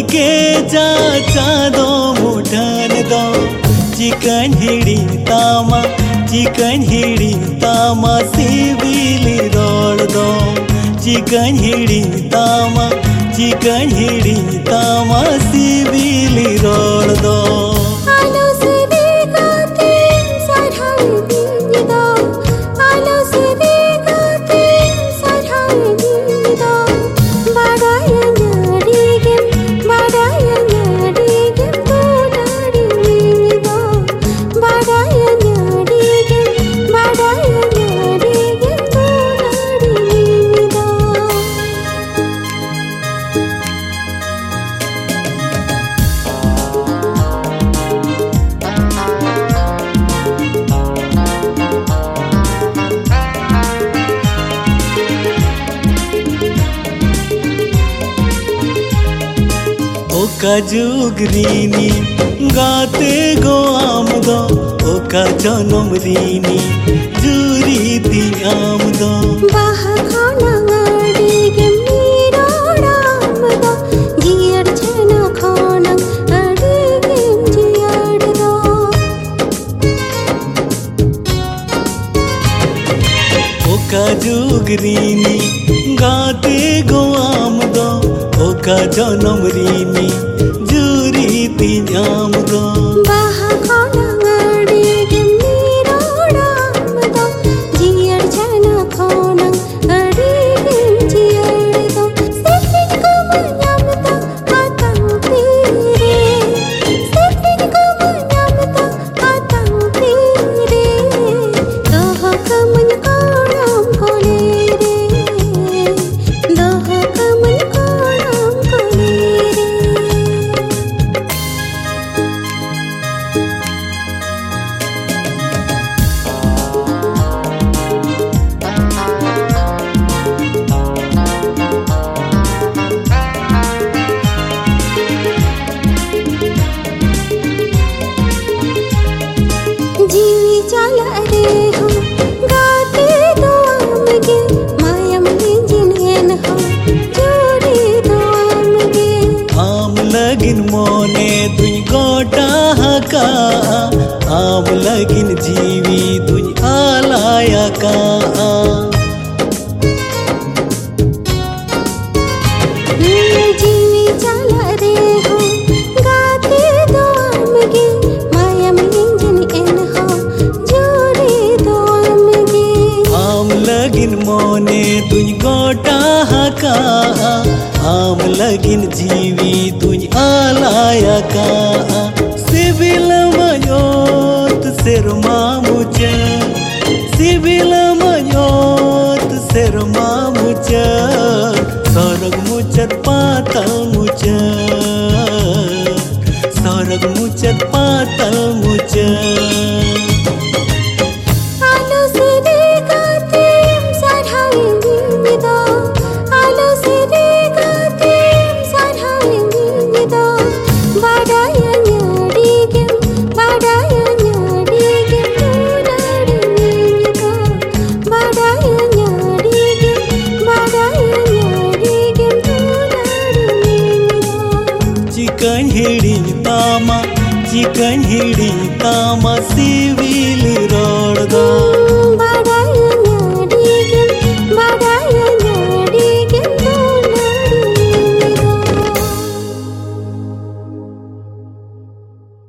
के जा चादो मुठन दो चिकन हिड़ी तामा सिविली रोड दो चिकन हिड़ी तामा सिविली रोड दो ओका जुगरीनी गाते गो आमदो ओका जनम रीनी जुरी दी आमदो बाहा खाना गाड़ी के मीरा आमदो जियर छना खाना अड़ी के जियर दो ओका जुगरीनी गाते गो आमदो ओका जनम रीनी जुरी ती आमदो बाहा खाना गाड़ी के मीरा आमदो जियर छना खाना अड़ी के जियर दो सेटिंग को मनामता आतंग तेरे सेटिंग को मनामता आतंग तेरे दोह कमन कोणम कोले रे दोह कमन कोणम कोले रे जीवी चला रे हम गाते दो आम गे मायम जिन हो जोड़ी दो आम गे आम लगिन मोने दुई गोटा हका आम लगिन जीवी दुई आलाया का जीवी चला रे हम गाते दो आम गे मायम जिन हो जोड़ी दो आम गे आम लगिन मोने दुई गोटा हका आम लगिन जीवी दुई आलाया का सिविल मयोत सिरमा मुझे सिविल मयोत सिरमा मुझे सरग मुचत पातल मुझे सरग मुचत पातल मुझे आलो से गाते साढ़ाएंगे निदा आलो से गाते साढ़ाएंगे निदा बाडाया न्याड़ी के तोराड़ी निदा बाडाया न्याड़ी के तोराड़ी निदा चिकन हिड़ी तामा सिविली